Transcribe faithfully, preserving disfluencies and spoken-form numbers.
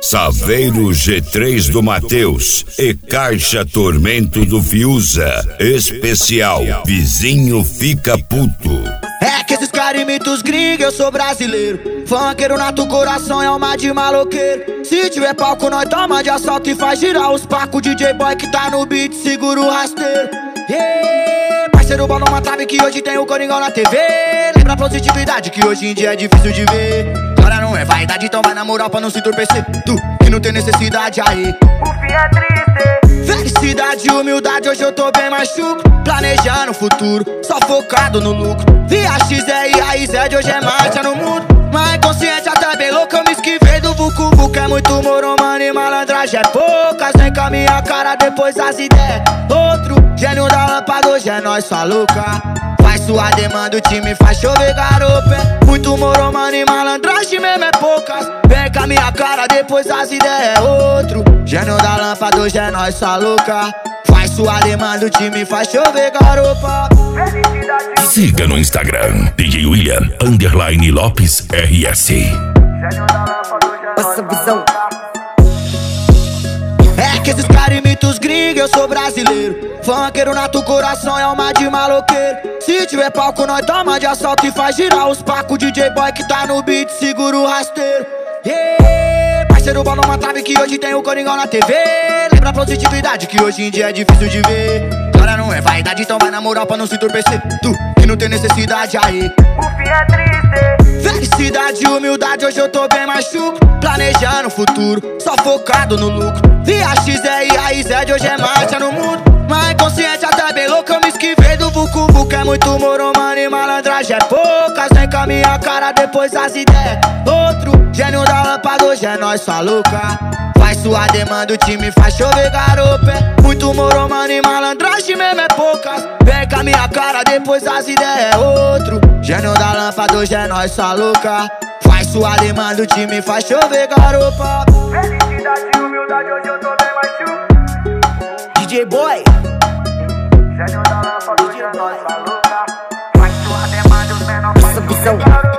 Saveiro G três do Matheus e Caixa Tormento do Fiuza. Especial Vizinho Fica Puto. É que esses caras imitam os gringos, eu sou brasileiro. Funkeiro nato, coração é alma de maloqueiro. Se tiver palco, nós toma de assalto e faz girar os pacos. D J Boy que tá no beat, segura o rasteiro. Yeah, parceiro, bola uma trave que hoje tem o Coringão na T V. Lembra a positividade que hoje em dia é difícil de ver. Agora não é vaidade, então vai na moral pra não se entorpecer. Tu que não tem necessidade aí, o fim é triste. Felicidade e humildade, hoje eu tô bem machuco. Planejando o futuro, só focado no lucro. Via X é I A I Z, hoje é marcha no mundo. Mas consciente até bem louco, eu me esquivei do Vucu Vucu. É muito moro, mano, e malandragem é poucas. Vem com a minha cara, depois as ideias. Outro gênio da lâmpada, hoje é nós, sua louca. Faz sua demanda, o time faz chover garopa. É muito moro, mano, e malandragem mesmo é poucas. Vem com a minha cara, depois as ideias. Outro gênio da lâmpada, hoje é nós, sua louca. Faz sua demanda, o time faz chover garopa. Siga no Instagram, D J William Underline Lopes R S. Passa visão. É que esses caras imitam os gringos, eu sou brasileiro. Funkeiro nato, coração é alma de maloqueiro. Se tiver palco, nós toma de assalto e faz girar os pacos. D J Boy que tá no beat, segura o rasteiro. Yeah, parceiro, bola uma trave que hoje tem o Coringão na T V. Lembra a positividade que hoje em dia é difícil de ver. Agora não é vaidade, então vai na moral pra não se entorpecer. Tu que não tem necessidade aí, o fim é triste. Felicidade e humildade, hoje eu tô bem machuco. Planejando o futuro, só focado no lucro. Via X é I A I Z, hoje é marcha no mundo. Mas consciente até bem louco, eu me esquivei do Vucu Vucu. É muito moro, mano, e malandragem é poucas. Vem com a minha cara, depois as ideias. Outro gênio da lâmpada, hoje é nós, sua louca. Faz sua demanda, o time faz chover garopa. É muito moro, mano, e malandragem mesmo é poucas. Vem com a minha cara, depois as ideias. Outro gênio da lâmpada, hoje é nós, sua louca. Faz sua demanda, o time faz chover garopa. Felicidade e humildade, hoje eu tô bem machuco. D J Boy, gênio da lâmpada, hoje é nós, sua louca. Faz sua demanda, os menores faz chover garopa.